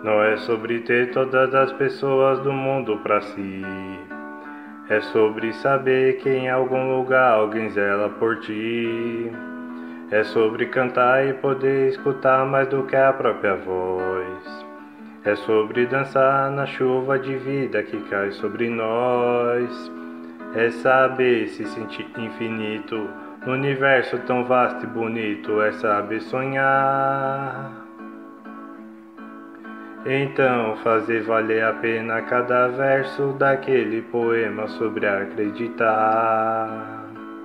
Não é sobre ter todas as pessoas do mundo pra si. É sobre saber que em algum lugar alguém zela por ti. É sobre cantar e poder escutar mais do que a própria voz. É sobre dançar na chuva de vida que cai sobre nós. É saber se sentir infinito no universo tão vasto e bonito. É saber sonhar. Então fazer valer a pena cada verso daquele poema sobre acreditar.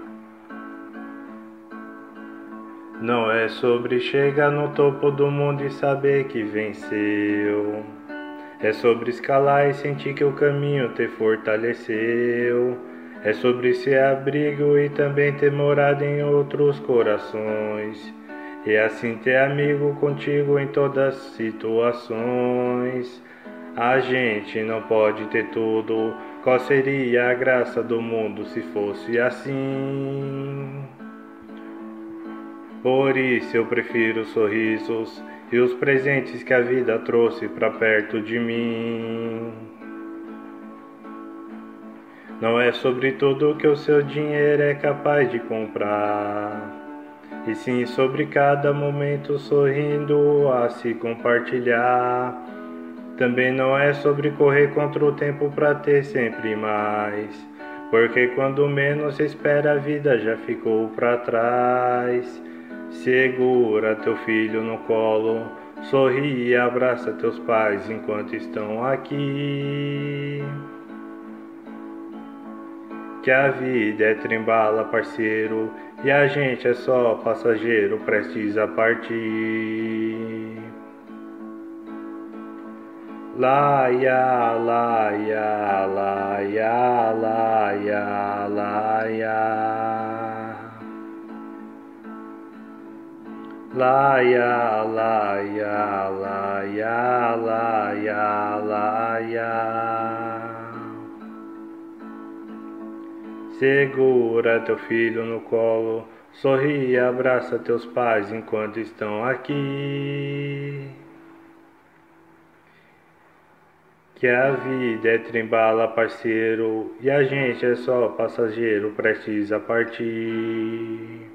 Não é sobre chegar no topo do mundo e saber que venceu. É sobre escalar e sentir que o caminho te fortaleceu. É sobre ser abrigo e também ter morado em outros corações. E assim ter amigo contigo em todas as situações. A gente não pode ter tudo. Qual seria a graça do mundo se fosse assim? Por isso eu prefiro os sorrisos e os presentes que a vida trouxe pra perto de mim. Não é sobre tudo que o seu dinheiro é capaz de comprar, e sim sobre cada momento sorrindo a se compartilhar. Também não é sobre correr contra o tempo pra ter sempre mais, porque quando menos espera a vida já ficou pra trás. Segura teu filho no colo, sorri e abraça teus pais enquanto estão aqui. Que a vida é trem-bala, parceiro, e a gente é só passageiro prestes a partir. Laia, laia, laia, laia, laia. Laia, laia, laia, laia, laia. Segura teu filho no colo, sorri e abraça teus pais enquanto estão aqui. Que a vida é trem-bala, parceiro, e a gente é só passageiro prestes a partir.